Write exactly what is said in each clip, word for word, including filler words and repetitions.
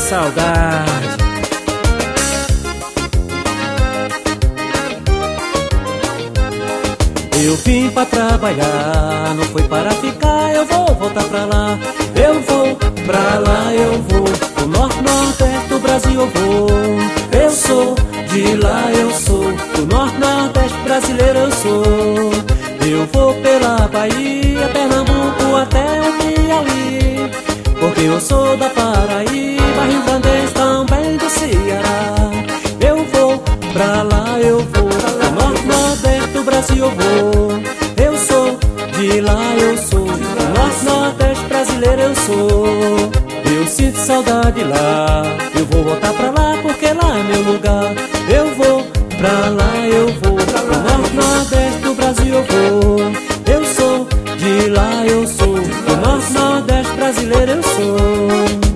saudade. Eu vim pra trabalhar, não foi para ficar. Eu vou voltar pra lá, eu vou pra lá, eu vou. Do norte, nordeste do Brasil eu vou. Eu sou de lá, eu sou. Do norte, nordeste brasileiro eu sou. Eu vou pela Bahia, Pernambuco até o Piauí, porque eu sou da Paraíba, Rio Grande também do Ceará. Eu vou pra lá, eu vou. Do norte, nordeste do Brasil eu vou. Eu sou de lá, eu sou. Do norte, nordeste brasileiro eu sou. Eu sinto saudade lá, eu vou voltar pra lá, porque lá é meu lugar. Eu vou pra lá, eu vou. Do norte, nordeste do Brasil eu vou. Eu sou de lá, eu sou. Do norte, nordeste brasileiro eu sou.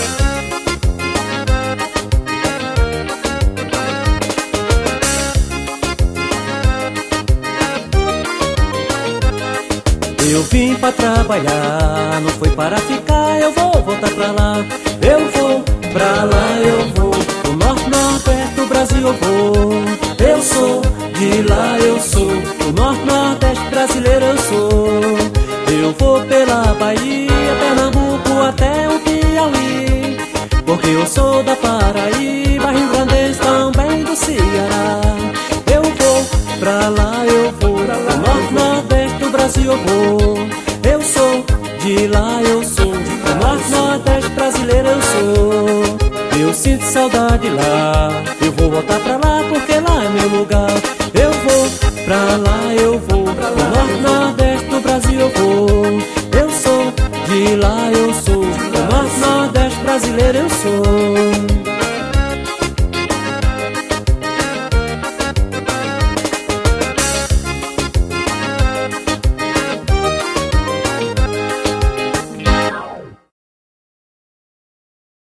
Eu vim pra trabalhar, não foi para ficar. Eu vou voltar pra lá, eu vou pra lá, eu vou. Do norte, nordeste do Brasil eu vou. Eu sou de lá, eu sou. Do norte, nordeste brasileiro eu sou. Eu vou pela Bahia, Pernambuco até o Piauí, porque eu sou da Paraíba, Rio Grande também do Ceará. Eu vou pra lá, eu vou. Do norte, nordeste do Brasil eu vou. Eu sou de lá, eu sou. Do norte, nordeste brasileiro eu sou. Eu sinto saudade lá, eu vou voltar pra lá, porque lá é meu lugar. Eu vou pra lá, eu vou. Do norte, nordeste do Brasil eu vou. Eu sou de lá, eu sou. Do norte, nordeste brasileiro eu sou.